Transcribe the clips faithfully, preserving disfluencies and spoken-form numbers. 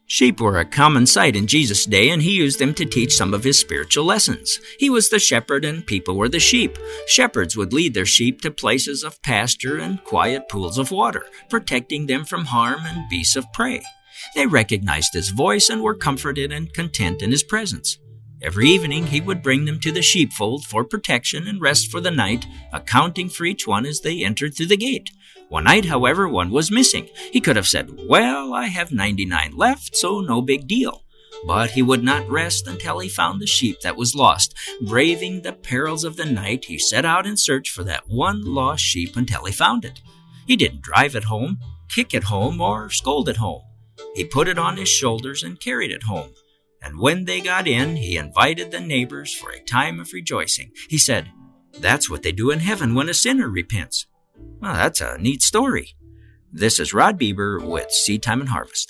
Sheep were a common sight in Jesus' day, and he used them to teach some of his spiritual lessons. He was the shepherd, and people were the sheep. Shepherds would lead their sheep to places of pasture and quiet pools of water, protecting them from harm and beasts of prey. They recognized his voice and were comforted and content in his presence. Every evening he would bring them to the sheepfold for protection and rest for the night, accounting for each one as they entered through the gate. One night, however, one was missing. He could have said, "Well, I have ninety-nine left, so no big deal." But he would not rest until he found the sheep that was lost. Braving the perils of the night, he set out in search for that one lost sheep until he found it. He didn't drive it home, kick it home, or scold it home. He put it on his shoulders and carried it home. And when they got in, he invited the neighbors for a time of rejoicing. He said, "That's what they do in heaven when a sinner repents." Well, that's a neat story. This is Rod Bieber with Seed Time and Harvest.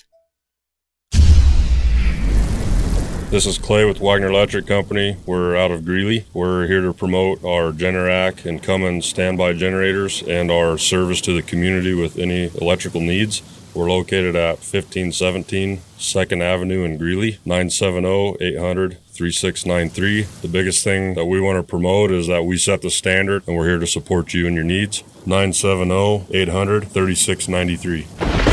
This is Clay with Wagner Electric Company. We're out of Greeley. We're here to promote our Generac and Cummins standby generators and our service to the community with any electrical needs. We're located at fifteen seventeen second Avenue in Greeley, nine seven zero, eight hundred, three six nine three. The biggest thing that we want to promote is that we set the standard, and we're here to support you and your needs. nine seven zero, eight hundred, three six nine three.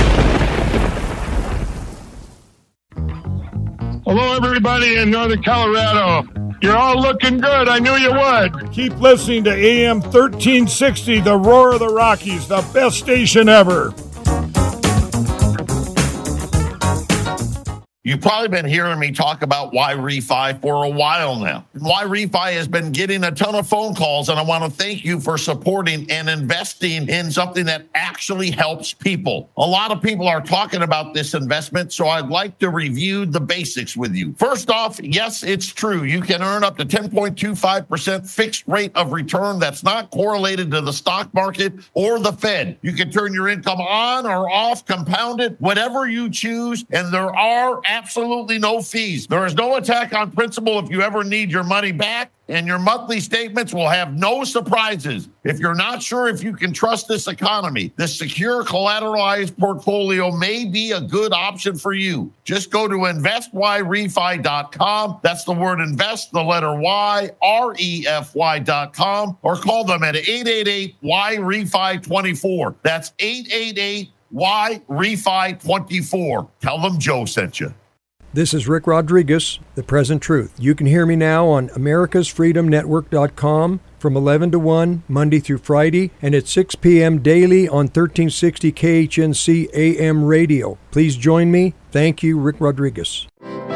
Hello, everybody in Northern Colorado. You're all looking good. I knew you would. Keep listening to A M thirteen sixty, the Roar of the Rockies, the best station ever. You've probably been hearing me talk about Y Refi for a while now. Y Refi has been getting a ton of phone calls, and I want to thank you for supporting and investing in something that actually helps people. A lot of people are talking about this investment, so I'd like to review the basics with you. First off, yes, it's true. You can earn up to ten point two five percent fixed rate of return that's not correlated to the stock market or the Fed. You can turn your income on or off, compound it, whatever you choose, and there are absolutely no fees. There is no attack on principal if you ever need your money back, and your monthly statements will have no surprises. If you're not sure if you can trust this economy, this secure collateralized portfolio may be a good option for you. Just go to invest y refi dot com. That's the word invest, the letter Y, R E F Y dot com, or call them at eight eight eight Y refi twenty-four. That's eight eight eight Y refi twenty-four. Tell them Joe sent you. This is Rick Rodriguez, The Present Truth. You can hear me now on americas freedom network dot com from eleven to one, Monday through Friday, and at six p.m. daily on thirteen sixty K H N C A M radio. Please join me. Thank you, Rick Rodriguez.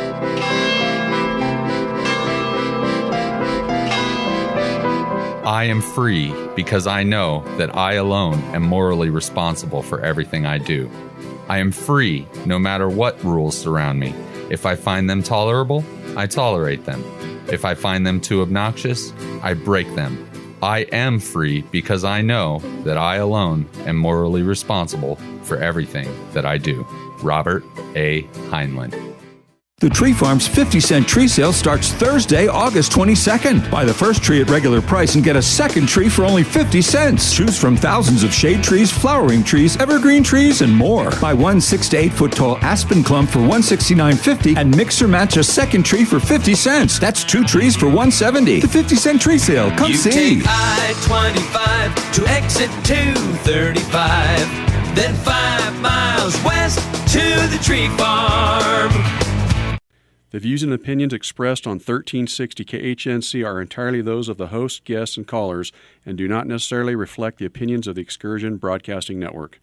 I am free because I know that I alone am morally responsible for everything I do. I am free no matter what rules surround me. If I find them tolerable, I tolerate them. If I find them too obnoxious, I break them. I am free because I know that I alone am morally responsible for everything that I do. Robert A. Heinlein. The Tree Farm's fifty cent tree sale starts Thursday, August twenty-second. Buy the first tree at regular price and get a second tree for only fifty cents. Choose from thousands of shade trees, flowering trees, evergreen trees, and more. Buy one six to eight foot tall aspen clump for one hundred sixty-nine fifty and mix or match a second tree for fifty cents. That's two trees for one hundred seventy. The fifty cent tree sale. Come you see. You take I twenty-five to exit two thirty-five, then five miles west to the Tree Farm. The views and opinions expressed on thirteen sixty K H N C are entirely those of the host, guests, and callers, and do not necessarily reflect the opinions of the Excursion Broadcasting Network.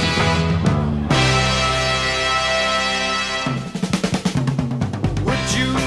Would you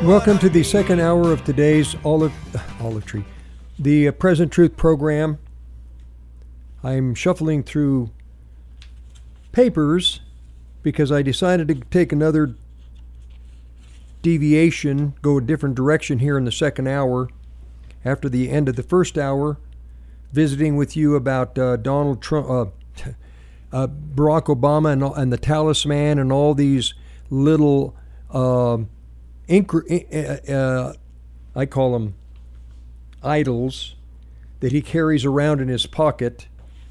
Welcome to the second hour of today's Olive, Olive Tree, the uh, Present Truth program. I'm shuffling through papers because I decided to take another deviation, go a different direction here in the second hour after the end of the first hour, visiting with you about uh, Donald Trump, uh, uh, Barack Obama and, and the talisman and all these little uh, Incre- uh, I call them idols that he carries around in his pocket.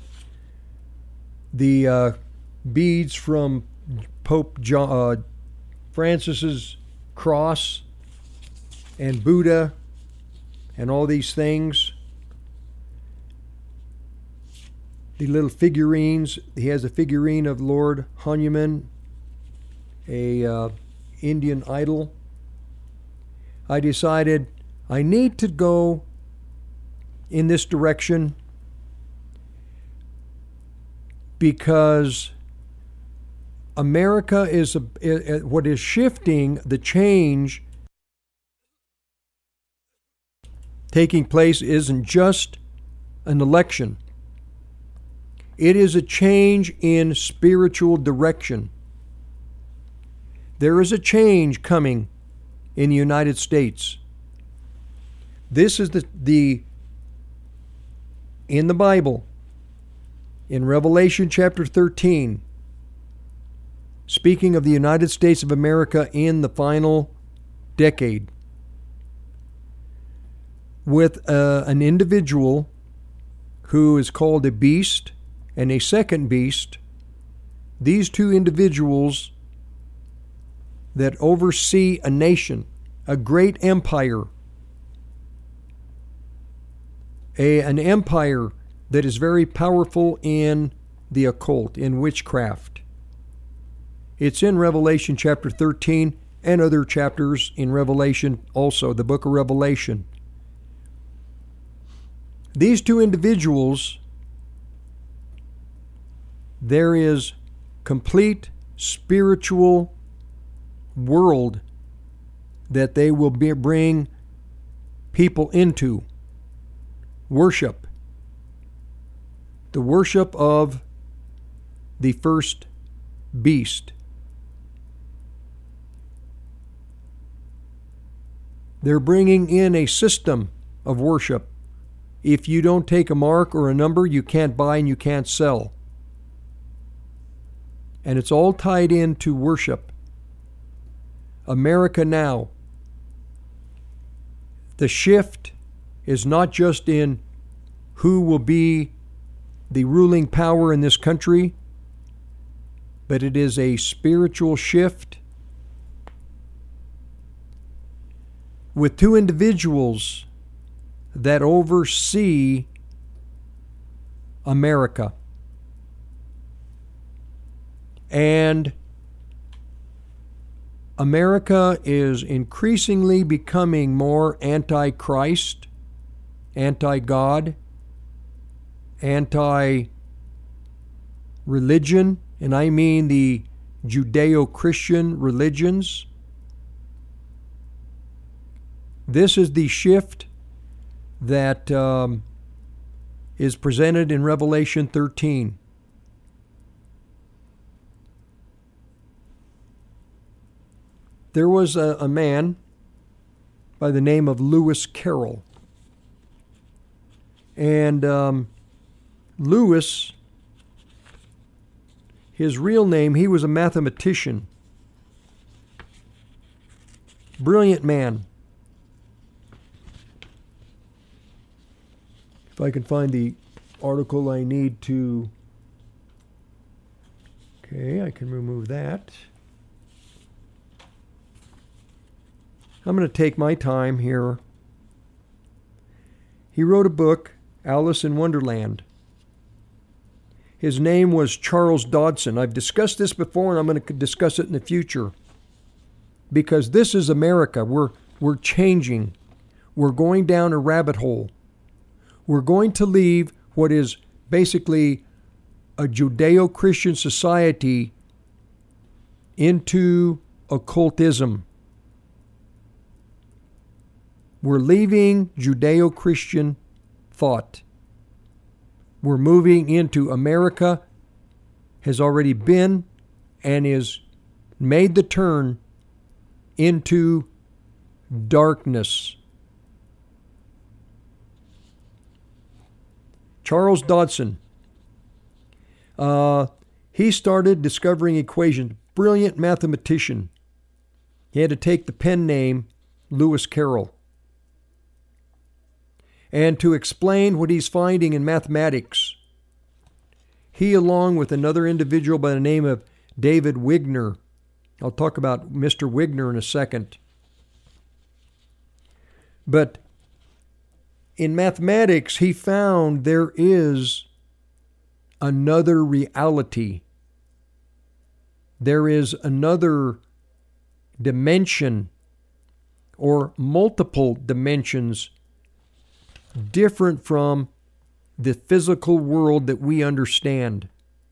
The uh, beads from Pope John, uh, Francis's cross and Buddha and all these things. The little figurines. He has a figurine of Lord Hanuman, a uh, Indian idol. I decided I need to go in this direction because America is a, what is shifting, the change taking place isn't just an election. It is a change in spiritual direction. There is a change coming in the United States. This is the, the in the Bible, in Revelation chapter thirteen, speaking of the United States of America in the final decade, with uh, an individual who is called a beast and a second beast. These two individuals that oversee a nation, a great empire, a, an empire that is very powerful in the occult, in witchcraft. It's in Revelation chapter thirteen and other chapters in Revelation also, the book of Revelation. These two individuals, there is complete spiritual world that they will be, bring people into worship, the worship of the first beast. They're bringing in a system of worship. If you don't take a mark or a number, you can't buy and you can't sell. And it's all tied into worship. America now. The shift is not just in who will be the ruling power in this country, but it is a spiritual shift with two individuals that oversee America. And America is increasingly becoming more anti-Christ, anti-God, anti-religion, and I mean the Judeo-Christian religions. This is the shift that um, is presented in Revelation thirteen. There was a, a man by the name of Lewis Carroll. And um, Lewis, his real name, he was a mathematician. Brilliant man. If I can find the article I need to... Okay, I can remove that. I'm going to take my time here. He wrote a book, Alice in Wonderland. His name was Charles Dodson. I've discussed this before, and I'm going to discuss it in the future. Because this is America. We're, we're changing. We're going down a rabbit hole. We're going to leave what is basically a Judeo-Christian society into occultism. We're leaving Judeo-Christian thought. We're moving into America has already been and is made the turn into darkness. Charles Dodson, uh, he started discovering equations. Brilliant mathematician. He had to take the pen name Lewis Carroll. And to explain what he's finding in mathematics, he, along with another individual by the name of David Wigner, I'll talk about Mister Wigner in a second. But in mathematics, he found there is another reality. There is another dimension or multiple dimensions different from the physical world that we understand.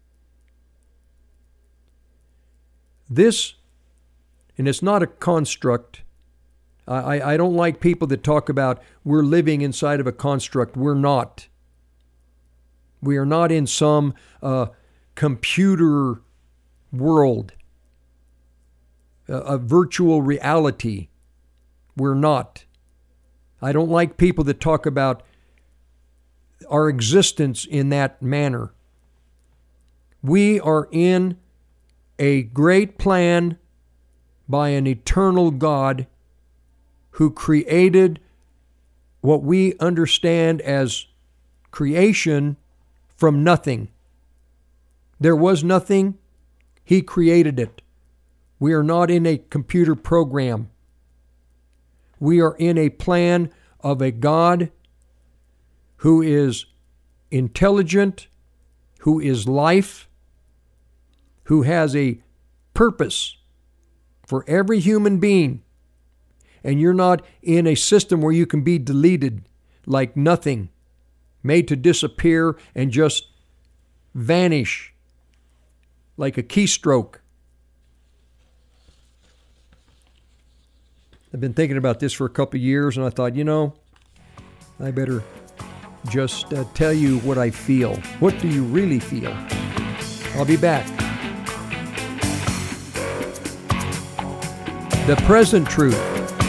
This, and it's not a construct. I, I don't like people that talk about we're living inside of a construct. We're not. We are not in some uh, computer world, a, a virtual reality. We're not. I don't like people that talk about our existence in that manner. We are in a great plan by an eternal God who created what we understand as creation from nothing. There was nothing. He created it. We are not in a computer program. We are in a plan of a God who is intelligent, who is life, who has a purpose for every human being. And you're not in a system where you can be deleted like nothing, made to disappear and just vanish like a keystroke. I've been thinking about this for a couple of years, and I thought, you know, I better just uh, tell you what I feel. What do you really feel? I'll be back. The present truth.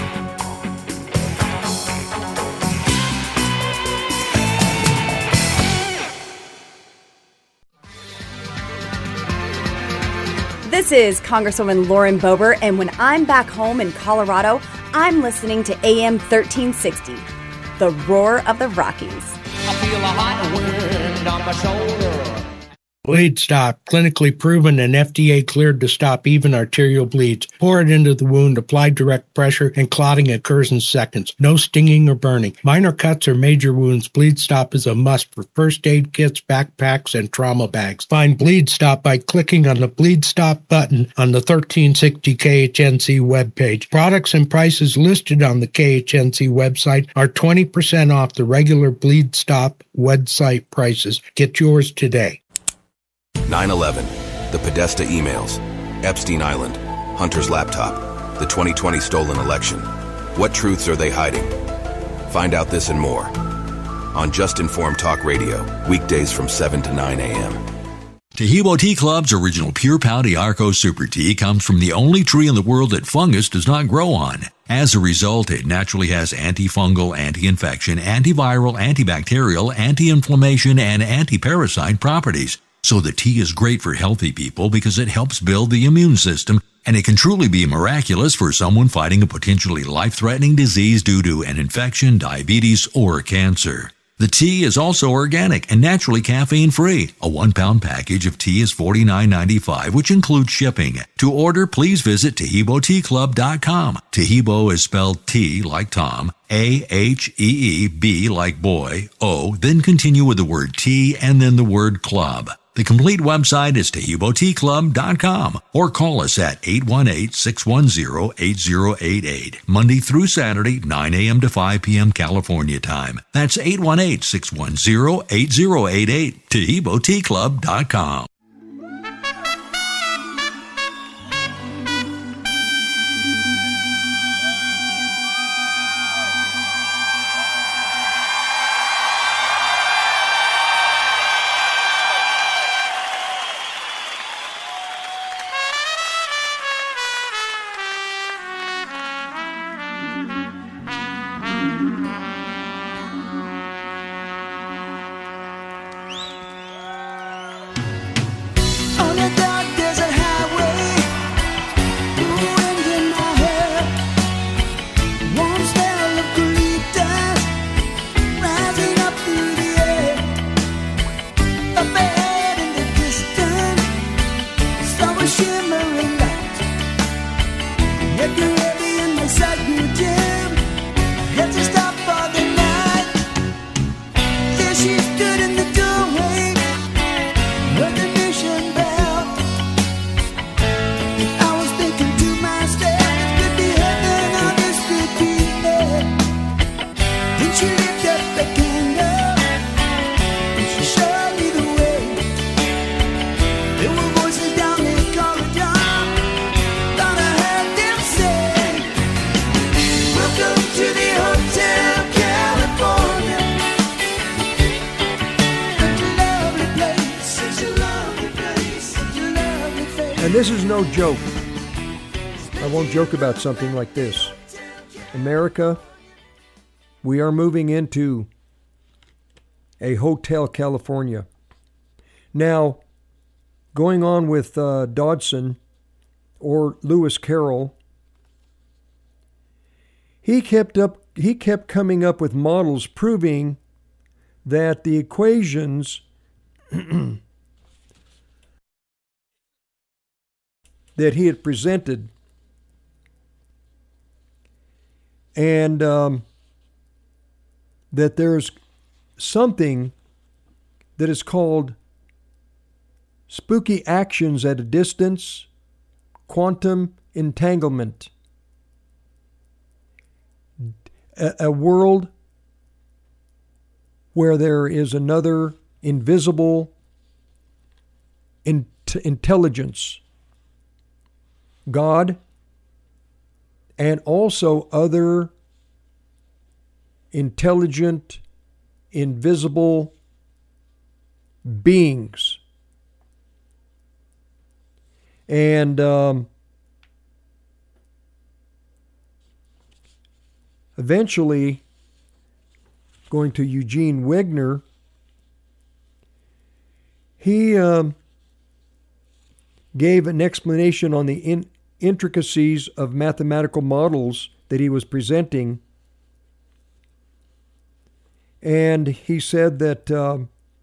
This is Congresswoman Lauren Boebert, and when I'm back home in Colorado, I'm listening to A M thirteen sixty, the roar of the Rockies. I feel a hot wind on my shoulder. Bleed Stop, clinically proven and F D A cleared to stop even arterial bleeds. Pour it into the wound, apply direct pressure, and clotting occurs in seconds. No stinging or burning. Minor cuts or major wounds, Bleed Stop is a must for first aid kits, backpacks, and trauma bags. Find Bleed Stop by clicking on the Bleed Stop button on the thirteen sixty K H N C webpage. Products and prices listed on the K H N C website are twenty percent off the regular Bleed Stop website prices. Get yours today. nine eleven, the Podesta emails, Epstein Island, Hunter's laptop, the twenty twenty stolen election. What truths are they hiding? Find out this and more on Just Informed Talk Radio, weekdays from seven to nine a.m. Taheebo Tea Club's original Pure Pau D'Arco Super Tea comes from the only tree in the world that fungus does not grow on. As a result, it naturally has antifungal, anti-infection, antiviral, antibacterial, anti-inflammation, and anti-parasite properties. So the tea is great for healthy people because it helps build the immune system, and it can truly be miraculous for someone fighting a potentially life-threatening disease due to an infection, diabetes, or cancer. The tea is also organic and naturally caffeine-free. A one-pound package of tea is forty-nine ninety-five, which includes shipping. To order, please visit Taheebo Tea Club dot com. Taheebo is spelled T like Tom, A H E E B like boy, O, then continue with the word tea and then the word club. The complete website is Taheebo Tea Club dot com or call us at eight one eight, six one zero, eight zero eight eight, Monday through Saturday, nine a.m. to five p.m. California time. That's eight one eight, six one zero, eight zero eight eight, Taheebo Tea Club dot com. And this is no joke. I won't joke about something like this. America, we are moving into a Hotel California. Now, going on with uh, Dodson or Lewis Carroll, he kept up. He kept coming up with models proving that the equations that he had presented and um, that there's something that is called spooky actions at a distance, quantum entanglement. A, a world where there is another invisible in, intelligence, God, and also other intelligent, invisible beings. And um, eventually, going to Eugene Wigner, he um, gave an explanation on the in- intricacies of mathematical models that he was presenting. And he said that uh,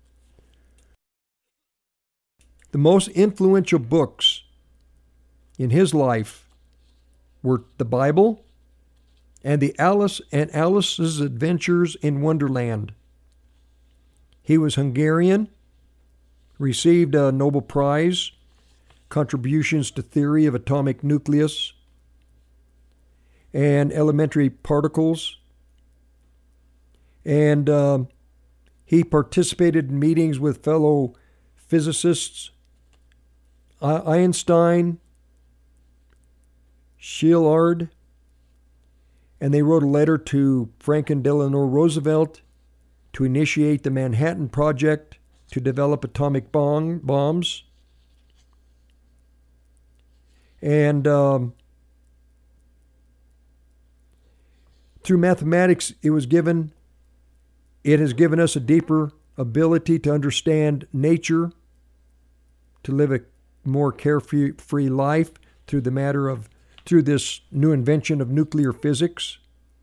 the most influential books in his life were the Bible and the Alice and Alice's Adventures in Wonderland. He was Hungarian, received a Nobel Prize, contributions to theory of atomic nucleus and elementary particles. And uh, he participated in meetings with fellow physicists, Einstein, Szilard, and they wrote a letter to Franklin Delano Roosevelt to initiate the Manhattan Project to develop atomic bomb, bombs. And um, through mathematics, it was given, it has given us a deeper ability to understand nature, to live a more carefree life through the matter of, through this new invention of nuclear physics.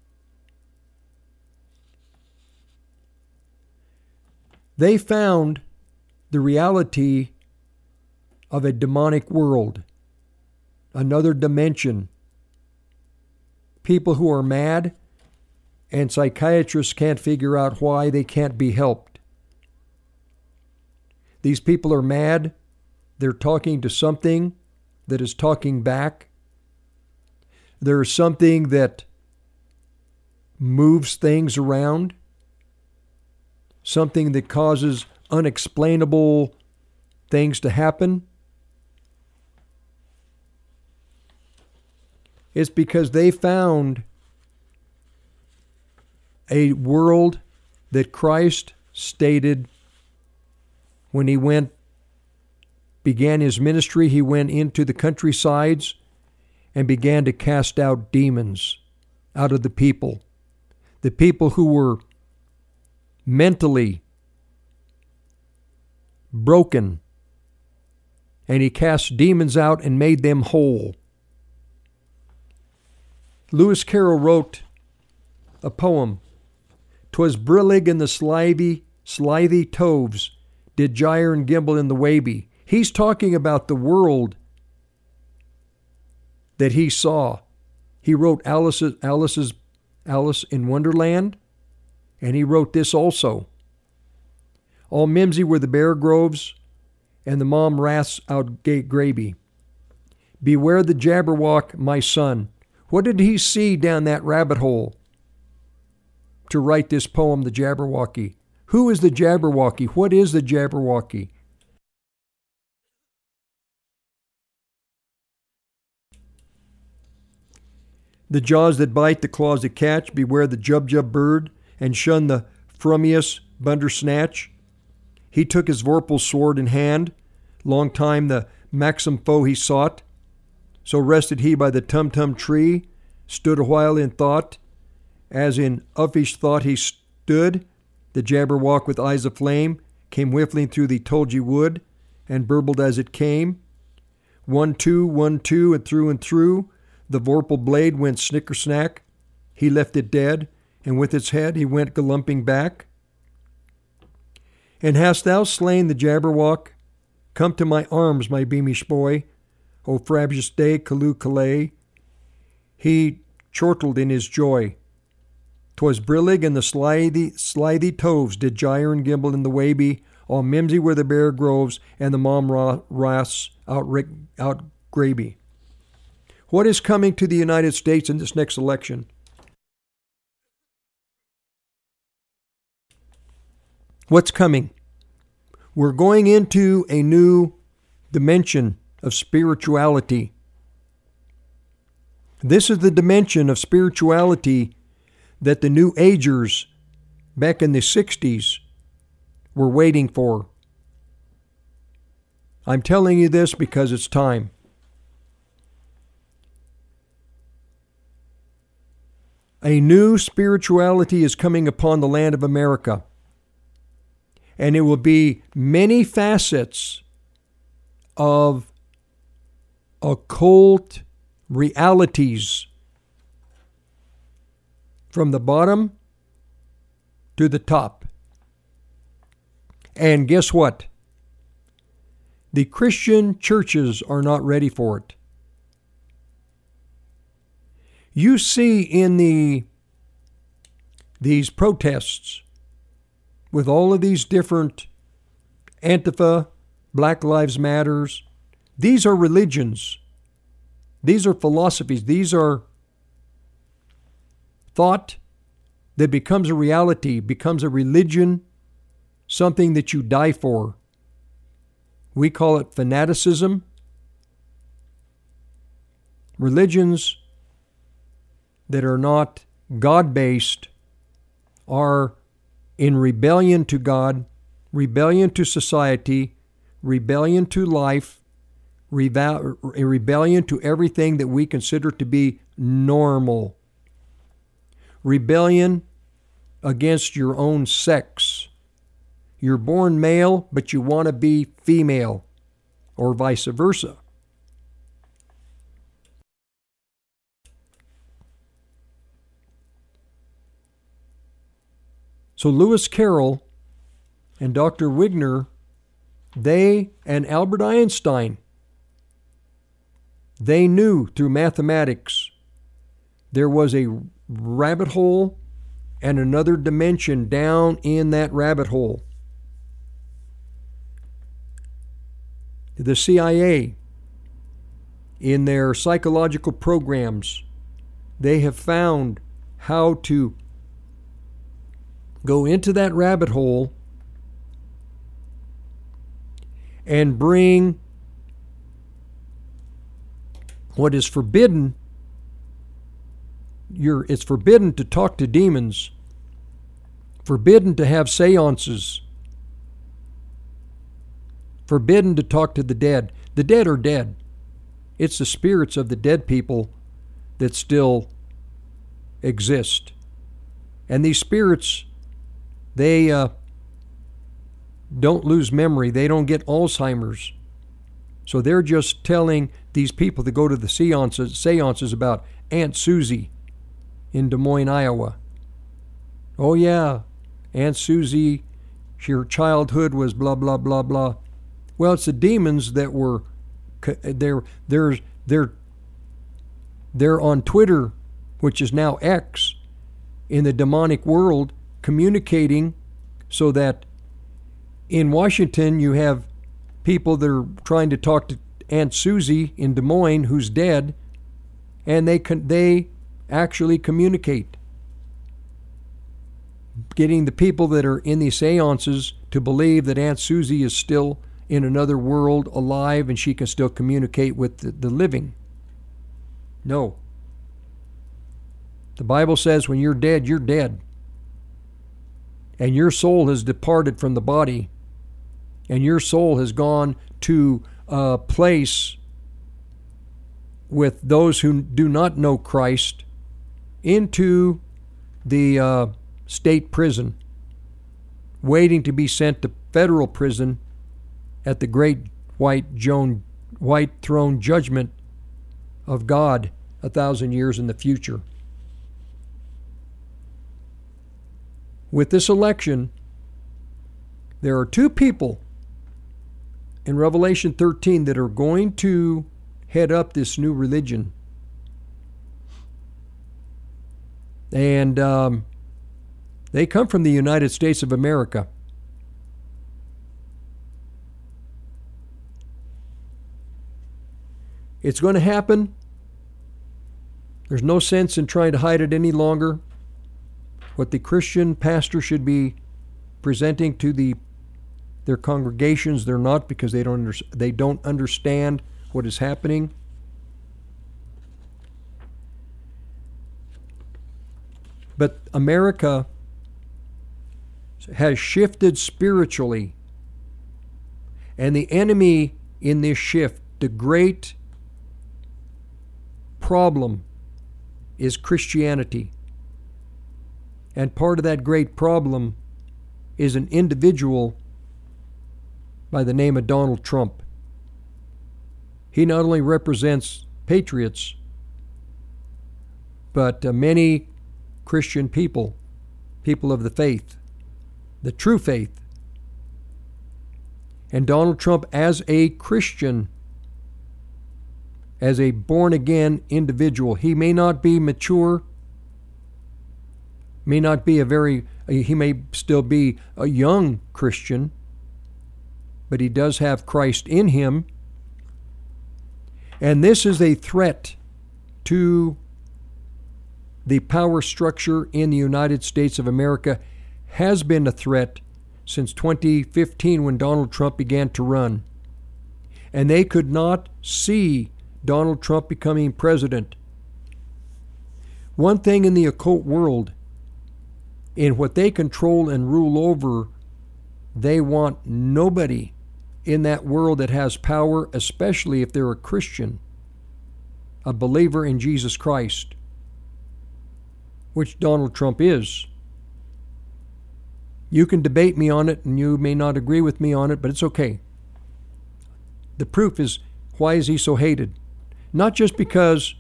They found the reality of a demonic world, another dimension. People who are mad, and psychiatrists can't figure out why they can't be helped. These people are mad. They're talking to something that is talking back. There's something that moves things around, something that causes unexplainable things to happen. It's because they found a world that Christ stated when he went, began his ministry. He went into the countrysides and began to cast out demons out of the people. The people who were mentally broken. And he cast demons out and made them whole. Lewis Carroll wrote a poem. "'Twas brillig in the slithy, slithy toves, did gyre and gimble in the waby." He's talking about the world that he saw. He wrote Alice's, Alice's, Alice in Wonderland, and he wrote this also. "All mimsy were the bear groves, and the mom wraths out graby. Beware the Jabberwock, my son." What did he see down that rabbit hole to write this poem, The Jabberwocky? Who is the Jabberwocky? What is the Jabberwocky? "The jaws that bite, the claws that catch, beware the Jubjub bird, and shun the frumious Bundersnatch. He took his vorpal sword in hand, long time the Maxim foe he sought. So rested he by the tum-tum tree, stood a while in thought. As in uffish thought he stood, the Jabberwock with eyes of flame came whiffling through the tulgey wood, and burbled as it came. One, two, one, two, and through and through, the vorpal blade went snicker-snack. He left it dead, and with its head he went galumping back. And hast thou slain the Jabberwock? Come to my arms, my beamish boy. O frabjous day, Callooh Callay. He chortled in his joy. 'Twas brillig and the slithy, slithy toves did gyre and gimble in the waby. All mimsy were the bare groves, and the mom wrasse out, out graby. What is coming to the United States in this next election? What's coming? We're going into a new dimension of spirituality. This is the dimension of spirituality that the New Agers back in the sixties were waiting for. I'm telling you this because it's time. A new spirituality is coming upon the land of America. And it will be many facets of occult realities from the bottom to the top. And guess what? The Christian churches are not ready for it. You see in the these protests with all of these different Antifa, Black Lives Matters, these are religions. These are philosophies. These are thought that becomes a reality, becomes a religion, something that you die for. We call it fanaticism. Religions that are not God-based are in rebellion to God, rebellion to society, rebellion to life, reba- rebellion to everything that we consider to be normal. Rebellion against your own sex. You're born male, but you want to be female, or vice versa. So Lewis Carroll and Doctor Wigner, they and Albert Einstein, they knew through mathematics there was a rabbit hole and another dimension down in that rabbit hole. The C I A, in their psychological programs, they have found how to go into that rabbit hole and bring what is forbidden. You're, it's forbidden to talk to demons, forbidden to have seances, forbidden to talk to the dead. The dead are dead. It's the spirits of the dead people that still exist. And these spirits, they uh, don't lose memory. They don't get Alzheimer's. So they're just telling these people to go to the seances, seances about Aunt Susie in Des Moines, Iowa. Oh yeah, Aunt Susie, her childhood was blah, blah, blah, blah. Well, it's the demons that were, they're, they're, they're, they're on Twitter, which is now X, in the demonic world, communicating so that in Washington you have people that are trying to talk to Aunt Susie in Des Moines who's dead, and they can, they actually communicate, getting the people that are in these seances to believe that Aunt Susie is still in another world alive and she can still communicate with the, the living. No. The Bible says when you're dead, you're dead. And your soul has departed from the body. and your soul has gone to a place with those who do not know Christ, into the uh, state prison, waiting to be sent to federal prison at the great white, Joan, white throne judgment of God a thousand years in the future. With this election, there are two people in Revelation thirteen that are going to head up this new religion. And um, they come from the United States of America. It's going to happen. There's no sense in trying to hide it any longer. What the Christian pastor should be presenting to the their congregations, they're not, because they don't under, they don't understand what is happening. But America has shifted spiritually, and the enemy in this shift, the great problem, is Christianity. And part of that great problem is an individual by the name of Donald Trump. He not only represents patriots, but uh, many Christian people, people of the faith, the true faith. And Donald Trump, as a Christian, as a born-again individual, he may not be mature, may not be a very, he may still be a young Christian, but he does have Christ in him. And this is a threat to the power structure in the United States of America, has been a threat since twenty fifteen when Donald Trump began to run. And they could not see Donald Trump becoming president. One thing in the occult world, in what they control and rule over, they want nobody in that world that has power, especially if they're a Christian, a believer in Jesus Christ, which Donald Trump is. You can debate me on it, and you may not agree with me on it, but it's okay. The proof is, why is he so hated? Not just because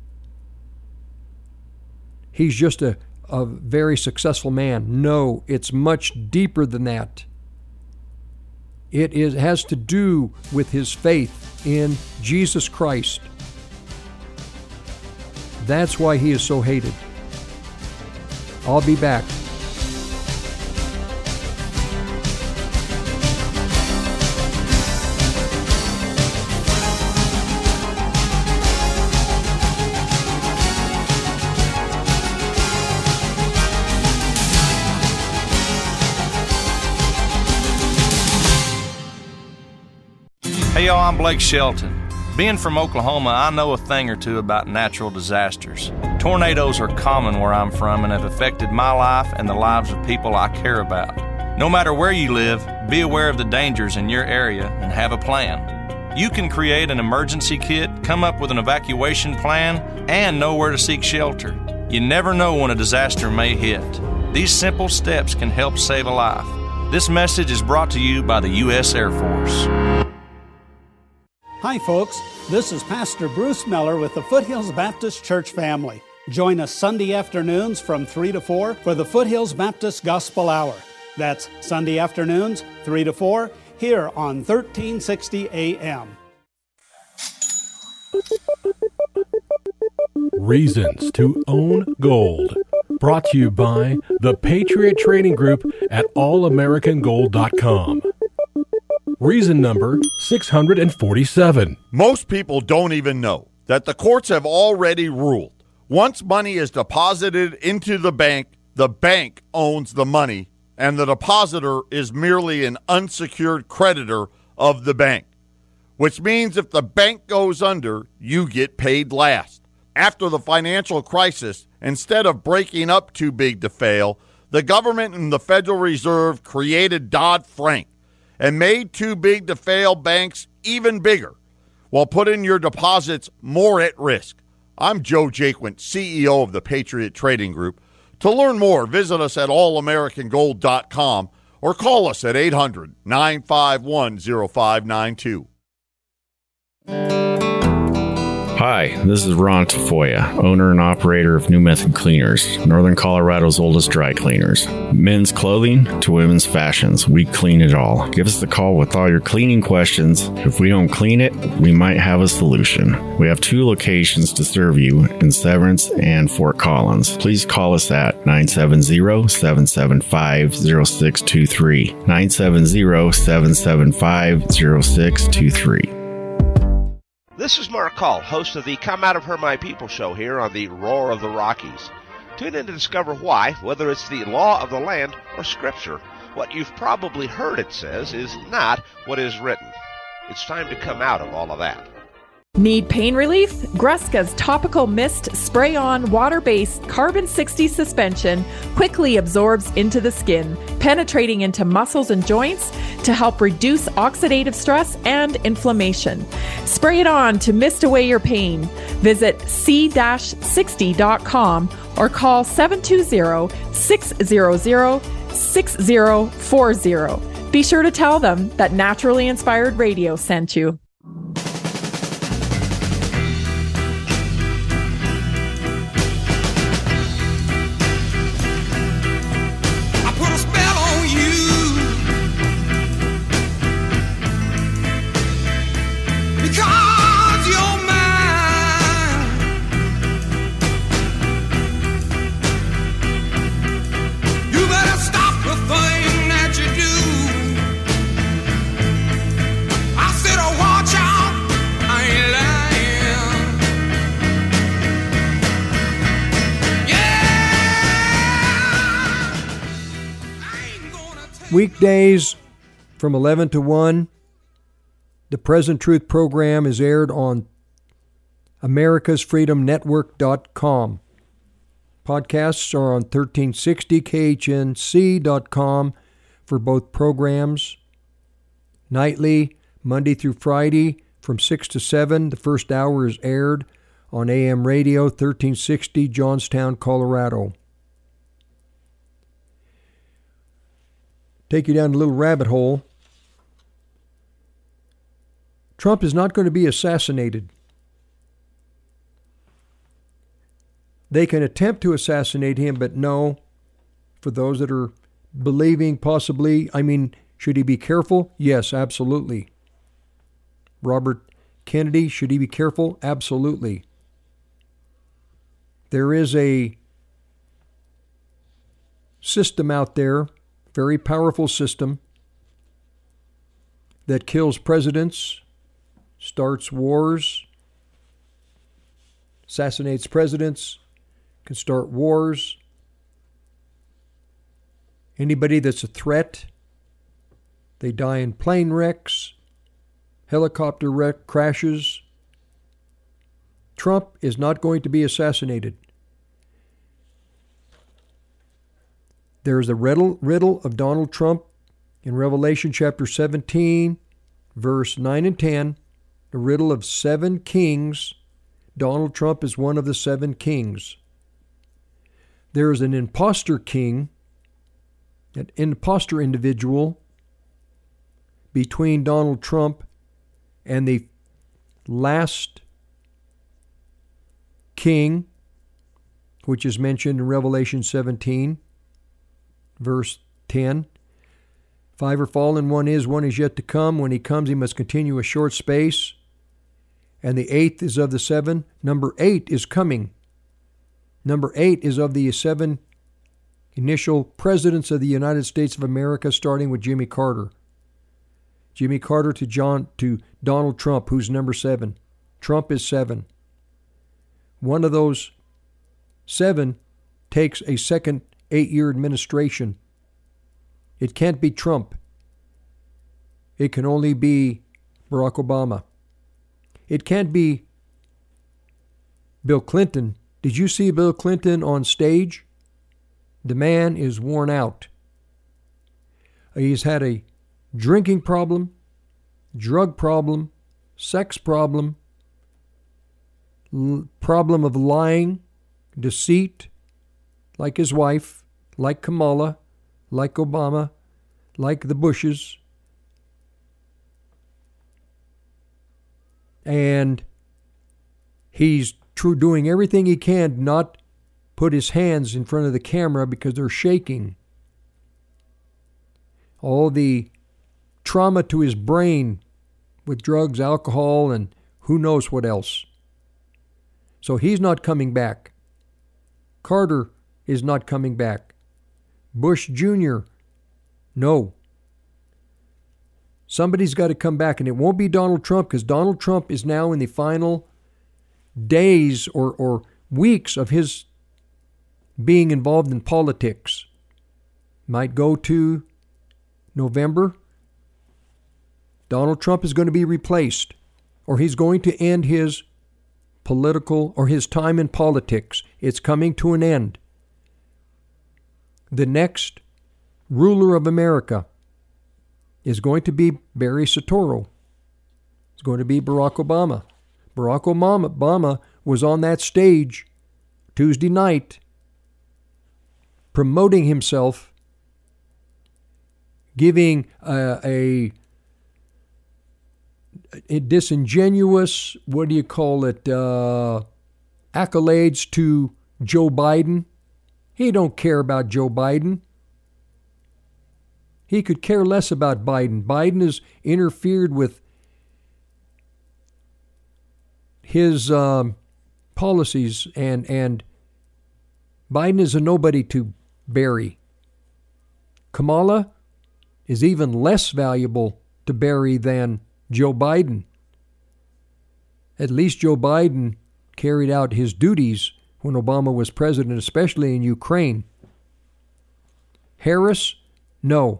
he's just a, a very successful man. No, it's much deeper than that. It is, has to do with his faith in Jesus Christ. That's why he is so hated. I'll be back. Hey y'all, I'm Blake Shelton. Being from Oklahoma, I know a thing or two about natural disasters. Tornadoes are common where I'm from and have affected my life and the lives of people I care about. No matter where you live, be aware of the dangers in your area and have a plan. You can create an emergency kit, come up with an evacuation plan, and know where to seek shelter. You never know when a disaster may hit. These simple steps can help save a life. This message is brought to you by the U S Air Force. Hi folks, this is Pastor Bruce Miller with the Foothills Baptist Church family. Join us Sunday afternoons from three to four for the Foothills Baptist Gospel Hour. That's Sunday afternoons, three to four, here on thirteen sixty A M. Reasons to Own Gold. Brought to you by the Patriot Trading Group at all american gold dot com. Reason number six hundred forty-seven. Most people don't even know that the courts have already ruled. Once money is deposited into the bank, the bank owns the money, and the depositor is merely an unsecured creditor of the bank. Which means if the bank goes under, you get paid last. After the financial crisis, instead of breaking up too big to fail, the government and the Federal Reserve created Dodd-Frank. and made too big to fail banks even bigger, while putting your deposits more at risk. I'm Joe Jaquint, C E O of the Patriot Trading Group. To learn more, visit us at all american gold dot com or call us at eight hundred, nine five one, oh five nine two. Hi, this is Ron Tafoya, owner and operator of New Method Cleaners, Northern Colorado's oldest dry cleaners. Men's clothing to women's fashions, we clean it all. Give us a call with all your cleaning questions. If we don't clean it, we might have a solution. We have two locations to serve you in Severance and Fort Collins. Please call us at nine seven zero, seven seven five, zero six two three, nine seven zero, seven seven five, zero six two three. This is Mark Call, host of the Come Out of Her My People show here on the Roar of the Rockies. Tune in to discover why, whether it's the law of the land or scripture, what you've probably heard it says is not what is written. It's time to come out of all of that. Need pain relief? Greska's topical mist spray-on water-based carbon sixty suspension quickly absorbs into the skin, penetrating into muscles and joints to help reduce oxidative stress and inflammation. Spray it on to mist away your pain. Visit c sixty dot com or call seven two zero, six zero zero, six zero four zero. Be sure to tell them that Naturally Inspired Radio sent you. Weekdays from eleven to one, the Present Truth program is aired on americas freedom network dot com. Podcasts are on thirteen sixty K H N C dot com for both programs. Nightly, Monday through Friday, from six to seven, the first hour is aired on A M radio, thirteen sixty, Johnstown, Colorado. Take you down a little rabbit hole. Trump is not going to be assassinated. They can attempt to assassinate him, but no. For those that are believing possibly, I mean, should he be careful? Yes, absolutely. Robert Kennedy, should he be careful? Absolutely. There is a system out there, very powerful system, that kills presidents, starts wars, assassinates presidents, can start wars. Anybody that's a threat, they die in plane wrecks, helicopter wreck crashes. Trump is not going to be assassinated. There's a riddle, riddle of Donald Trump in Revelation chapter seventeen, verse nine and ten, the riddle of seven kings. Donald Trump is one of the seven kings. There is an imposter king, an imposter individual between Donald Trump and the last king, which is mentioned in Revelation seventeen. Verse ten, five are fallen, one is, one is yet to come. When he comes, he must continue a short space. And the eighth is of the seven. Number eight is coming. Number eight is of the seven initial presidents of the United States of America, starting with Jimmy Carter. Jimmy Carter to John to Donald Trump, who's number seven. Trump is seven. One of those seven takes a second eight-year administration. It can't be Trump. It can only be Barack Obama. It can't be Bill Clinton. Did you see Bill Clinton on stage? The man is worn out. He's had a drinking problem, drug problem, sex problem, l- problem of lying, deceit, like his wife, like Kamala, like Obama, like the Bushes. And he's true doing everything he can to not put his hands in front of the camera because they're shaking. All the trauma to his brain with drugs, alcohol, and who knows what else. So he's not coming back. Carter is not coming back. Bush Junior, no. Somebody's got to come back, and it won't be Donald Trump, because Donald Trump is now in the final days or, or weeks of his being involved in politics. Might go to November. Donald Trump is going to be replaced, or he's going to end his political or his time in politics. It's coming to an end. The next ruler of America is going to be Barry Soetoro. It's going to be Barack Obama. Barack Obama, Obama was on that stage Tuesday night promoting himself, giving uh, a, a disingenuous, what do you call it, uh, accolades to Joe Biden. He don't care about Joe Biden. He could care less about Biden. Biden has interfered with his um, policies, and and Biden is a nobody to Barry. Kamala is even less valuable to Barry than Joe Biden. At least Joe Biden carried out his duties when Obama was president, especially in Ukraine. Harris, no.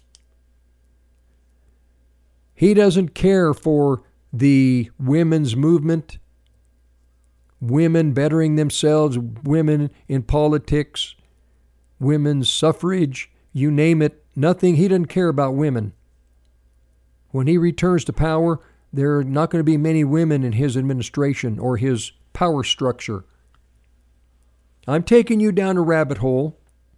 He doesn't care for the women's movement, women bettering themselves, women in politics, women's suffrage, you name it, nothing. He doesn't care about women. When he returns to power, there are not going to be many women in his administration or his power structure. I'm taking you down a rabbit hole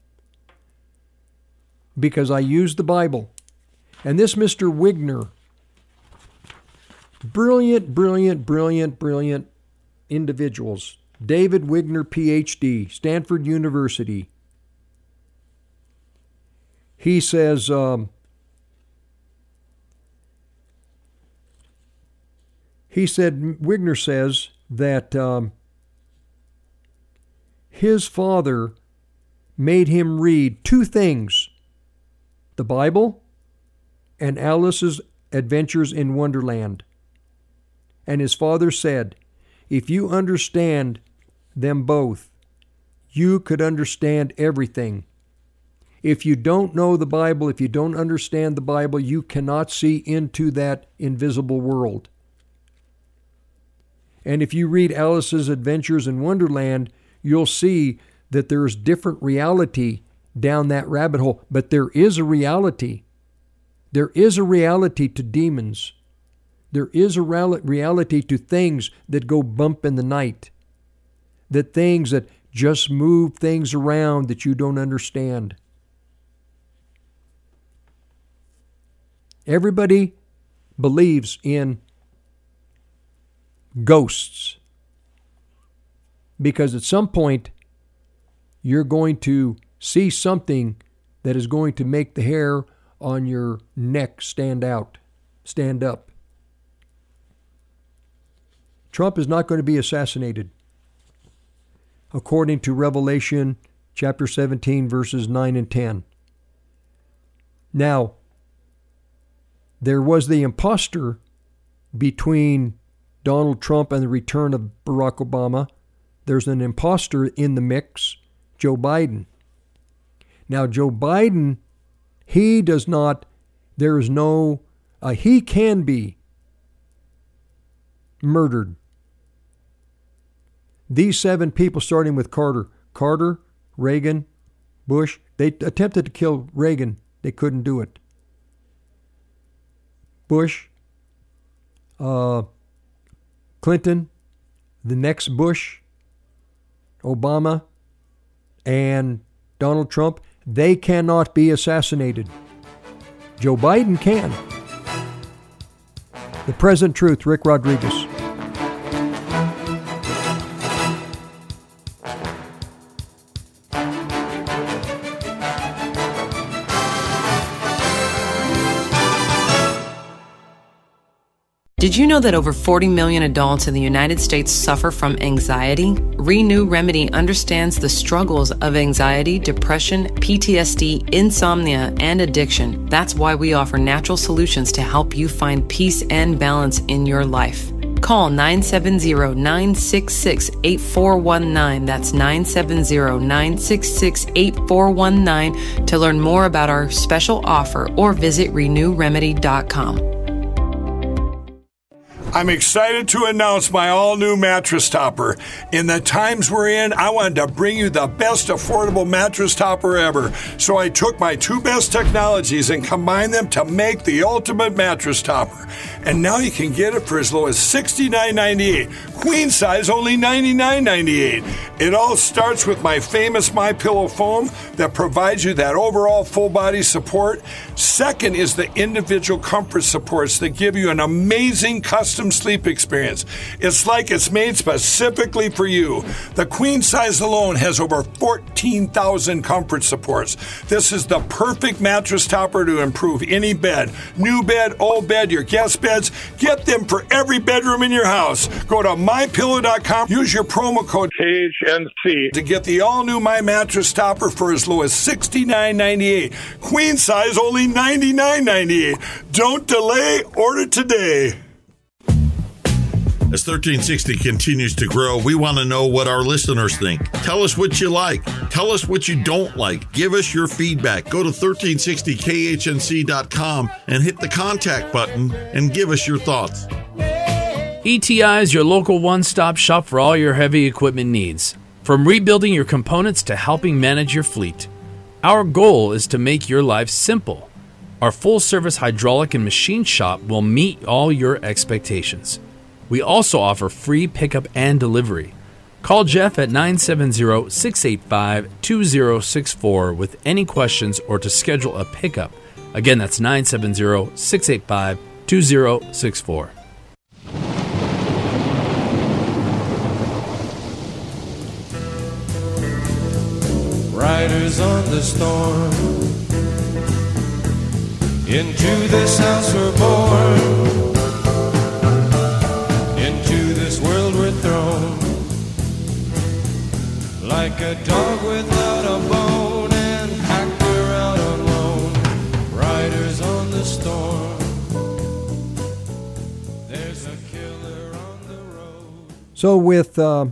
because I use the Bible. And this Mister Wigner, brilliant, brilliant, brilliant, brilliant individuals. David Wigner, P H D, Stanford University. He says, um, he said, Wigner says that um, his father made him read two things, the Bible and Alice's Adventures in Wonderland. And his father said, if you understand them both, you could understand everything. If you don't know the Bible, if you don't understand the Bible, you cannot see into that invisible world. And if you read Alice's Adventures in Wonderland, you'll see that there's different reality down that rabbit hole. But there is a reality. There is a reality to demons. There is a reality to things that go bump in the night. That things that just move things around that you don't understand. Everybody believes in ghosts. Because at some point, you're going to see something that is going to make the hair on your neck stand out, stand up. Trump is not going to be assassinated, according to Revelation chapter seventeen, verses nine and ten. Now, there was the imposter between Donald Trump and the return of Barack Obama. There's an imposter in the mix, Joe Biden. Now, Joe Biden, he does not, there is no, uh, he can be murdered. These seven people, starting with Carter, Carter, Reagan, Bush, they attempted to kill Reagan. They couldn't do it. Bush, uh, Clinton, the next Bush, Obama, and Donald Trump, they cannot be assassinated. Joe Biden can. The Present Truth, Rick Rodriguez. Did you know that over forty million adults in the United States suffer from anxiety? Renew Remedy understands the struggles of anxiety, depression, P T S D, insomnia, and addiction. That's why we offer natural solutions to help you find peace and balance in your life. Call nine seven zero, nine six six, eight four one nine. That's nine seven zero, nine six six, eight four one nine to learn more about our special offer or visit renew remedy dot com. I'm excited to announce my all-new mattress topper. In the times we're in, I wanted to bring you the best affordable mattress topper ever. So I took my two best technologies and combined them to make the ultimate mattress topper. And now you can get it for as low as sixty-nine ninety-eight. Queen size only ninety-nine ninety-eight. It all starts with my famous MyPillow foam that provides you that overall full body support. Second is the individual comfort supports that give you an amazing custom sleep experience. It's like it's made specifically for you. The queen size alone has over fourteen thousand comfort supports. This is the perfect mattress topper to improve any bed. New bed, old bed, your guest beds. Get them for every bedroom in your house. Go to my pillow dot com. Use your promo code K H N C to get the all-new My Mattress Topper for as low as sixty-nine ninety-eight. Queen size only ninety-nine ninety-eight. Don't delay. Order today. As thirteen sixty continues to grow, we want to know what our listeners think. Tell us what you like. Tell us what you don't like. Give us your feedback. Go to thirteen sixty K H N C dot com and hit the contact button and give us your thoughts. E T I is your local one-stop shop for all your heavy equipment needs. From rebuilding your components to helping manage your fleet. Our goal is to make your life simple. Our full-service hydraulic and machine shop will meet all your expectations. We also offer free pickup and delivery. Call Jeff at nine seven zero, six eight five, two zero six four with any questions or to schedule a pickup. Again, that's nine seven zero, six eight five, two zero six four. Riders on the storm, into this house we're born. Into this world we're thrown, like a dog without a bone and packed around alone. Riders on the storm, there's a killer on the road. So with uh,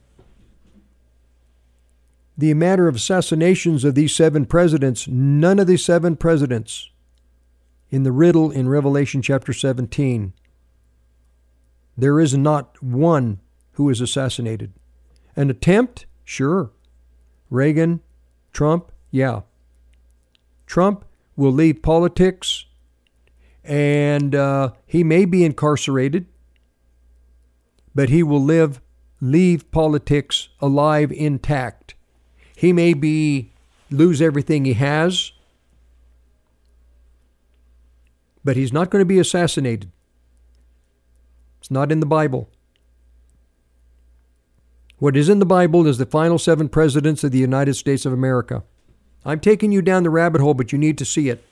the matter of assassinations of these seven presidents, none of these seven presidents in the riddle in Revelation chapter seventeen, there is not one who is assassinated. An attempt? Sure. Reagan, Trump? Yeah. Trump will leave politics and uh, he may be incarcerated, but he will live, leave politics alive, intact. He may be, lose everything he has, but he's not going to be assassinated. It's not in the Bible. What is in the Bible is the final seven presidents of the United States of America. I'm taking you down the rabbit hole, but you need to see it.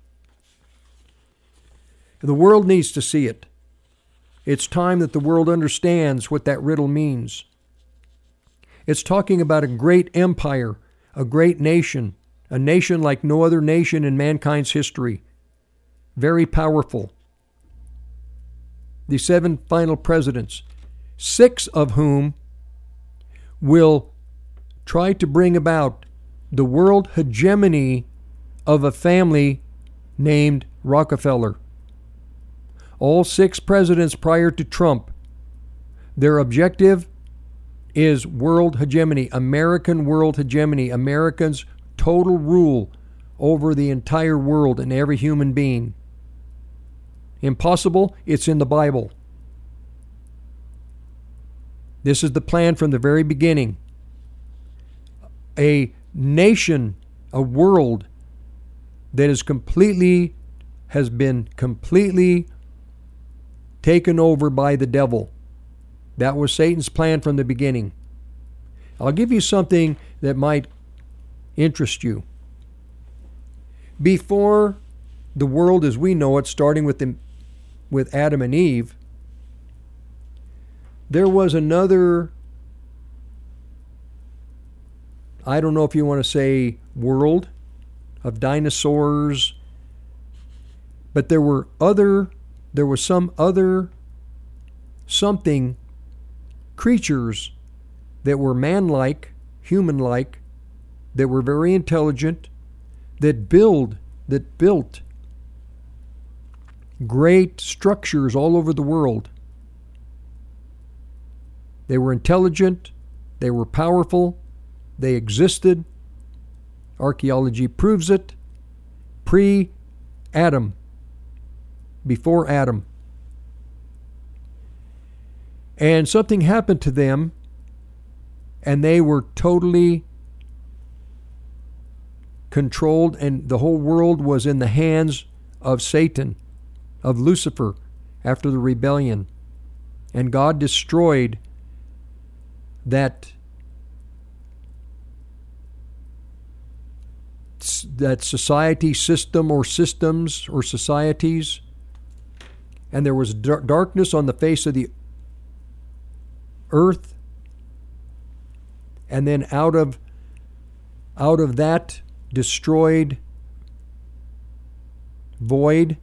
The world needs to see it. It's time that the world understands what that riddle means. It's talking about a great empire, a great nation, a nation like no other nation in mankind's history. Very powerful. The seven final presidents, six of whom will try to bring about the world hegemony of a family named Rockefeller. All six presidents prior to Trump, their objective is world hegemony, American world hegemony, Americans' total rule over the entire world and every human being. Impossible? It's in the Bible. This is the plan from the very beginning. A nation, a world that is completely, has been completely taken over by the devil. That was Satan's plan from the beginning. I'll give you something that might interest you. Before the world as we know it, starting with the, with Adam and Eve, there was another, I don't know if you want to say world of dinosaurs, but there were other, there was some other something, creatures that were man-like, human-like, that were very intelligent, that build, that built great structures all over the world. They were intelligent, they were powerful, they existed. Archaeology proves it. Pre-Adam, before Adam. And something happened to them, and they were totally controlled, and the whole world was in the hands of Satan, of Lucifer, after the rebellion. And God destroyed that that society system or systems or societies, and there was dar- darkness on the face of the earth, and then out of out of that destroyed void,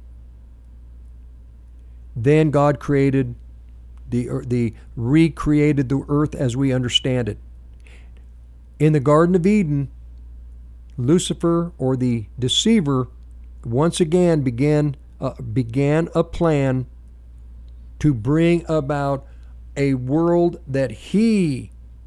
then God created the the recreated the earth as we understand it. In the Garden of Eden, Lucifer, or the deceiver, once again began uh, began a plan to bring about a world that he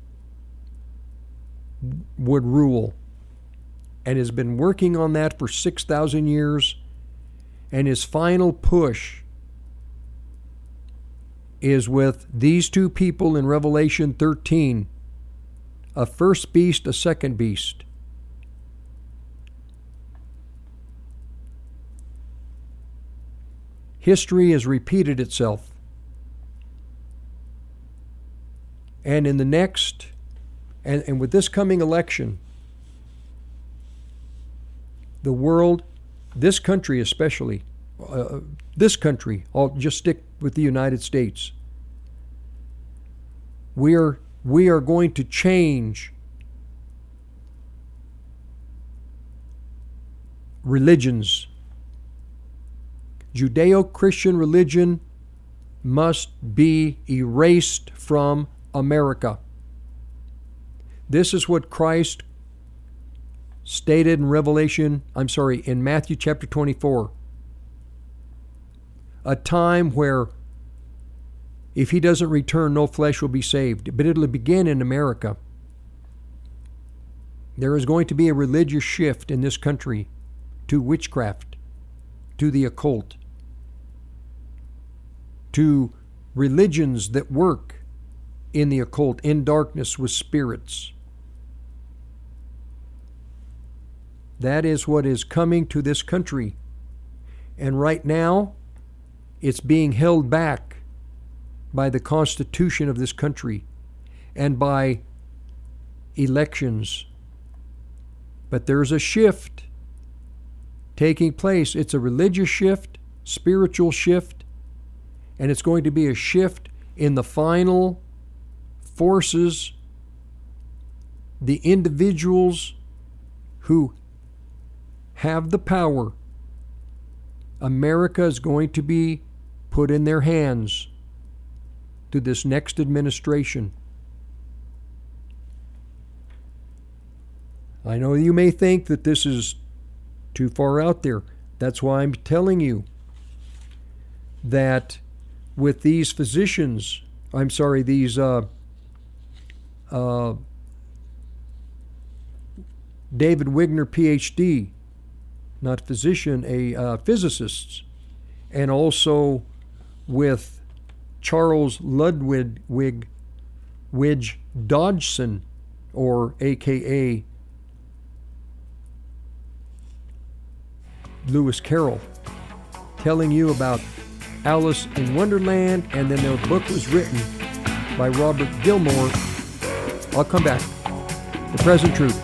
would rule, and has been working on that for six thousand years, and his final push is with these two people in Revelation thirteen, a first beast, a second beast. History has repeated itself. And in the next, and, and with this coming election, the world, this country especially, uh, this country, I'll just stick with the United States. We are, we are going to change religions. Judeo-Christian religion must be erased from America. This is what Christ stated in Revelation, I'm sorry, in Matthew chapter twenty-four. A time where if he doesn't return, no flesh will be saved. But it'll begin in America. There is going to be a religious shift in this country to witchcraft, to the occult, to religions that work in the occult, in darkness with spirits. That is what is coming to this country. And right now, it's being held back by the Constitution of this country and by elections. But there's a shift taking place. It's a religious shift, spiritual shift, and it's going to be a shift in the final forces, the individuals who have the power. America is going to be put in their hands to this next administration. I know you may think that this is too far out there. That's why I'm telling you that with these physicians, I'm sorry, these uh, uh, David Wigner, P H D, not physician, a uh, physicist, and also with Charles Ludwig Wig, Widge Dodgson, or A K A Lewis Carroll, telling you about Alice in Wonderland, and then their book was written by Robert Gilmore. I'll come back. The Present Truth.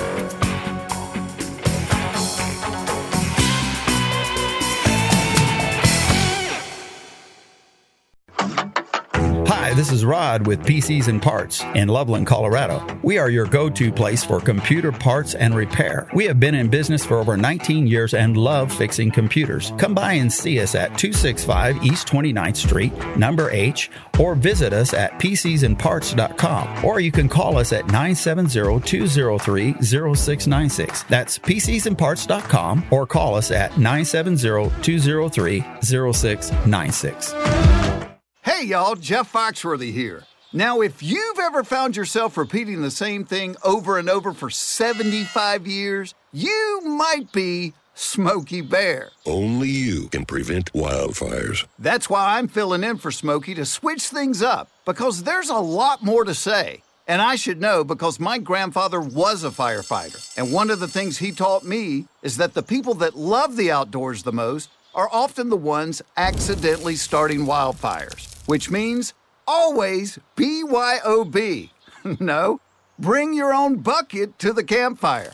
Hi, this is Rod with P Cs and Parts in Loveland, Colorado. We are your go-to place for computer parts and repair. We have been in business for over nineteen years and love fixing computers. Come by and see us at two sixty-five East twenty-ninth Street, number H, or visit us at p c s and parts dot com. Or you can call us at nine seven zero, two zero three, zero six nine six. That's p c s and parts dot com, or call us at nine seven zero, two zero three, zero six nine six. Hey y'all, Jeff Foxworthy here. Now, if you've ever found yourself repeating the same thing over and over for seventy-five years, you might be Smokey Bear. Only you can prevent wildfires. That's why I'm filling in for Smokey to switch things up, because there's a lot more to say. And I should know because my grandfather was a firefighter. And one of the things he taught me is that the people that love the outdoors the most are often the ones accidentally starting wildfires. Which means always B Y O B. No, bring your own bucket to the campfire.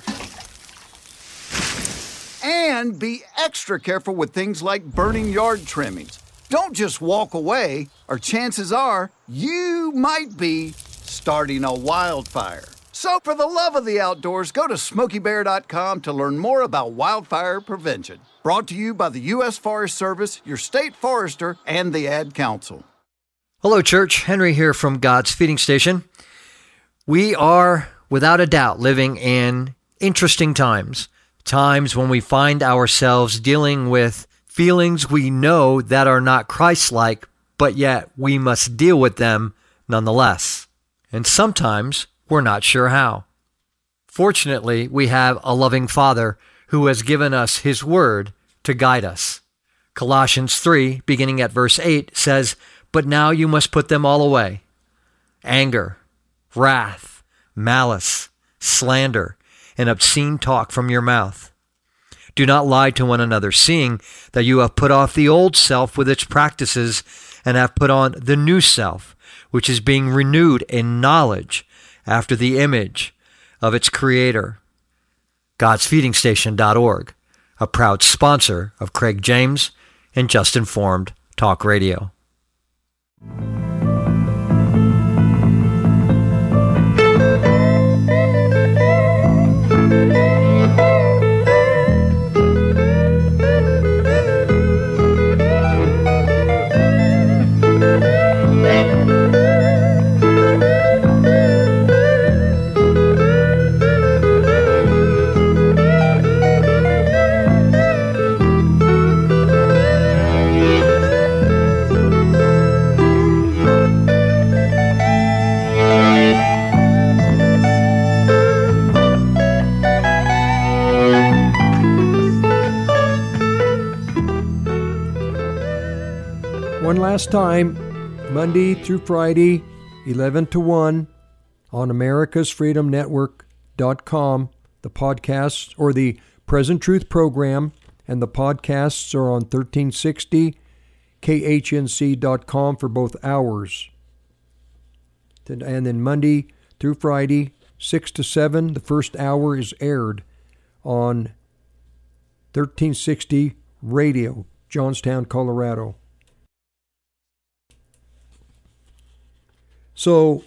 And be extra careful with things like burning yard trimmings. Don't just walk away, or chances are you might be starting a wildfire. So for the love of the outdoors, go to smokey bear dot com to learn more about wildfire prevention. Brought to you by the U S Forest Service, your state forester, and the Ad Council. Hello, church. Henry here from God's Feeding Station. We are, without a doubt, living in interesting times. Times when we find ourselves dealing with feelings we know that are not Christ-like, but yet we must deal with them nonetheless. And sometimes we're not sure how. Fortunately, we have a loving Father who has given us His Word to guide us. Colossians three, beginning at verse eight, says, "But now you must put them all away. Anger, wrath, malice, slander, and obscene talk from your mouth. Do not lie to one another, seeing that you have put off the old self with its practices and have put on the new self, which is being renewed in knowledge after the image of its Creator." Gods Feeding Station dot org, a proud sponsor of Craig James and Just Informed Talk Radio. One last time, Monday through Friday, eleven to one, on americas freedom network dot com. The podcasts, or the Present Truth program, and the podcasts are on thirteen sixty K H N C dot com for both hours. And then Monday through Friday, six to seven, the first hour is aired on thirteen sixty Radio, Johnstown, Colorado. So,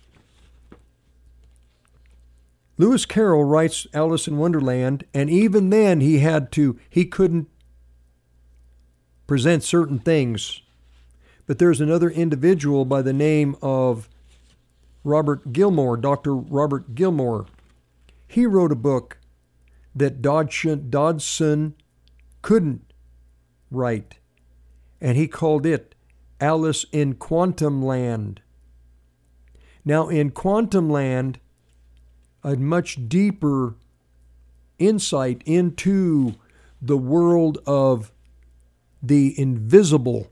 Lewis Carroll writes Alice in Wonderland, and even then he had to, he couldn't present certain things. But there's another individual by the name of Robert Gilmore, Doctor Robert Gilmore. He wrote a book that Dodgson, Dodgson couldn't write, and he called it Alice in Quantum Land. Now, in Quantum Land, a much deeper insight into the world of the invisible.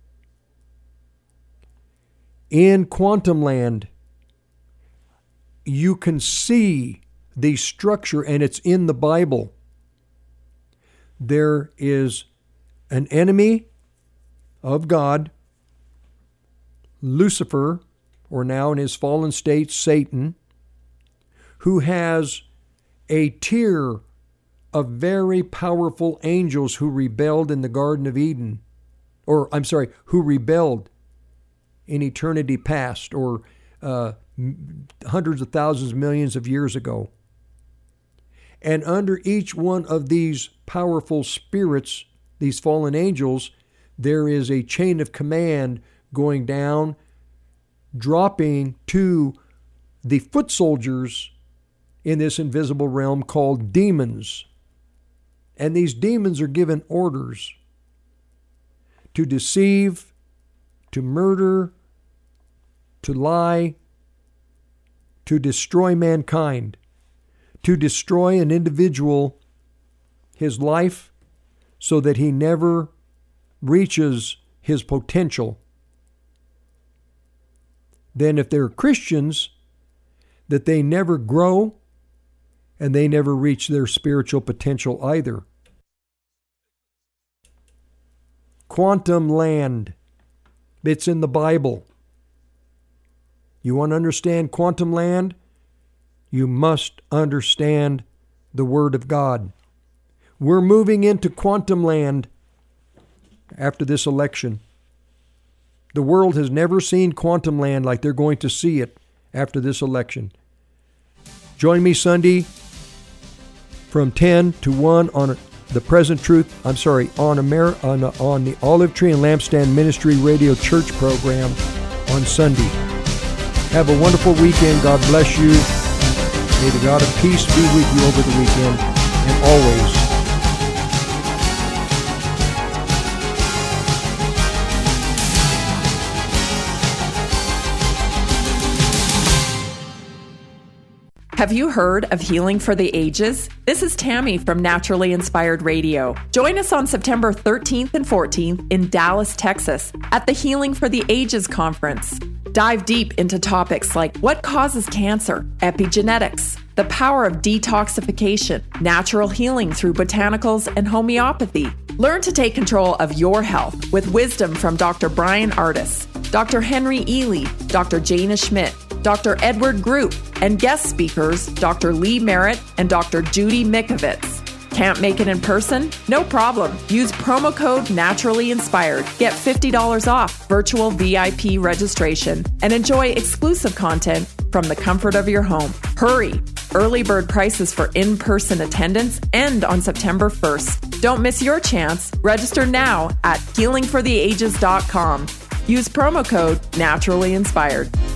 In quantum land, you can see the structure, and it's in the Bible. There is an enemy of God, Lucifer, or now in his fallen state, Satan, who has a tier of very powerful angels who rebelled in the Garden of Eden, or I'm sorry, who rebelled in eternity past, or uh, hundreds of thousands, millions of years ago. And under each one of these powerful spirits, these fallen angels, there is a chain of command going down, dropping to the foot soldiers in this invisible realm called demons. And these demons are given orders to deceive, to murder, to lie, to destroy mankind, to destroy an individual, his life, so that he never reaches his potential. Then if they're Christians, that they never grow and they never reach their spiritual potential either. Quantum land. It's in the Bible. You want to understand quantum land? You must understand the Word of God. We're moving into quantum land after this election. The world has never seen quantum land like they're going to see it after this election. Join me Sunday from ten to one on the Present Truth, I'm sorry, on, Amer- on, on the Olive Tree and Lampstand Ministry Radio Church program on Sunday. Have a wonderful weekend. God bless you. May the God of peace be with you over the weekend and always. Have you heard of Healing for the Ages? This is Tammy from Naturally Inspired Radio. Join us on September thirteenth and fourteenth in Dallas, Texas at the Healing for the Ages Conference. Dive deep into topics like what causes cancer, epigenetics, the power of detoxification, natural healing through botanicals and homeopathy. Learn to take control of your health with wisdom from Doctor Brian Artis, Doctor Henry Ely, Doctor Jana Schmidt, Doctor Edward Group, and guest speakers Doctor Lee Merritt and Doctor Judy Mikovits. Can't make it in person? No problem. Use promo code Naturally Inspired. Get fifty dollars off virtual V I P registration and enjoy exclusive content from the comfort of your home. Hurry! Early bird prices for in-person attendance end on September first. Don't miss your chance. Register now at healing for the ages dot com. Use promo code Naturally Inspired.